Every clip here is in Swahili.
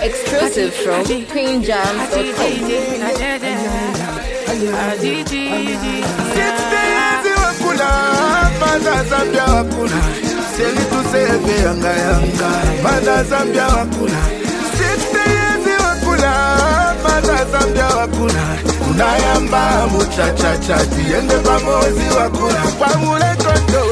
Exclusive from QueenJams.com. Mada Zambia wakuna Seli tusebe yanga yanga Mada Zambia wakuna 60 years wakuna Mada Zambia wakuna Unayamba muchachacha Tiende pamozi wakuna Pamule kondo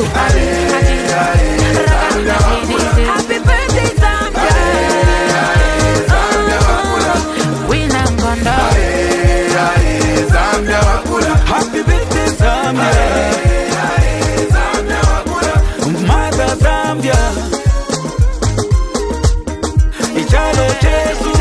Zambia wakuna Happy birthday Zambia Zambia wakuna Wina ngondo Zambia wakuna Happy birthday Zambia Zambia, ichalo chesu.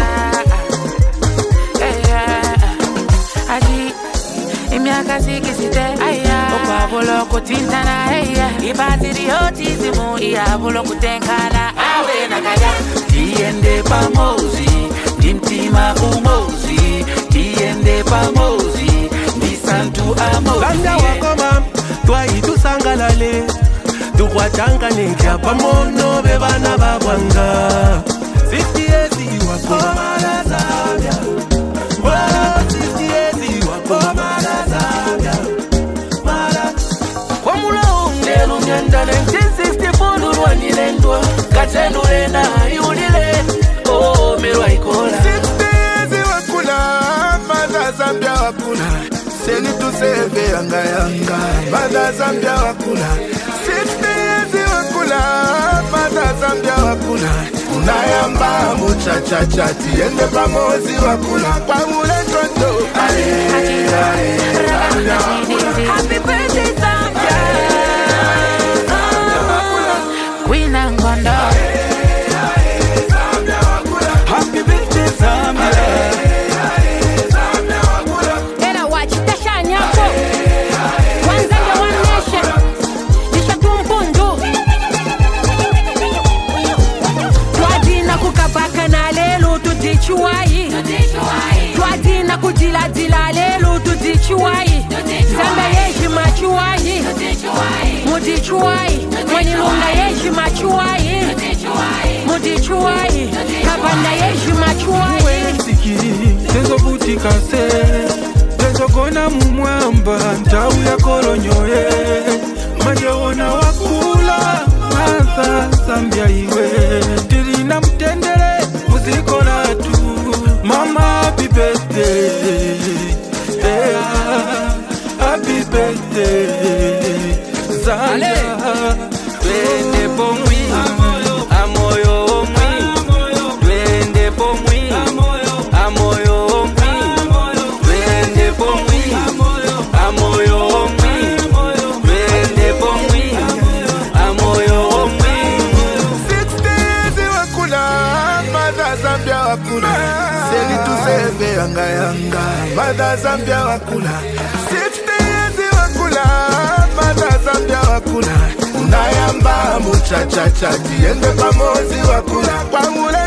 Aji, imiaka sikisite. Okwabulo kutintana. Ibatiri otisimu, iyabulo kutenkana. Awe nakaya. Tiende pamozi, dimtima umozi. Tiende pamozi, disantu amozi. Zambia wakoma, twaitu sangalale. Tukwatanga ninja pamono bebana babwanga 60 years iwakoma na Zambia 60 years iwakoma na Zambia mara kwa mulongo ngenda 1964 lwanilendwa katendulenda yulile oh merwa ikola 60 years wakuna Mada Zambia wakuna Seli tusebe yanga yanga Mada Zambia wakuna 60 years wakuna Mada Zambia wakuna Unayamba muchachacha Tiende pamozi wakuna Pamule kondo Happy birthday Zambia Wina ngondo Happy birthday Zambia Era watch tashanyako One Zambia one nation Nishatumpundu Twadina kukabaka na lelo tutichuai Twadina kudila dila lelo tutichuai Zambia yeshi machuai Mutichuai Mwenilunga yeshi machuai Mutichuai Kabanda yeshi machuai Tezo butika se Tezo kona mumwamba Ntau ya kolonyoye Majewona wakula Masa Zambia iwe Tirina mtendere Muziko na tu Mama happy birthday Happy birthday Zambia Twende pomwi Amoyo omwi Twende pomwi Amoyo omwi Twende pomwi Amoyo omwi Twende pomwi Amoyo omwi 60 years wakuna Mada Zambia wakuna Seli tusebe yanga yanga Mada Zambia wakuna 60 years wakuna Mada Zambia wakuna Unayamba muchachacha Tiende pamozi wakuna Pamule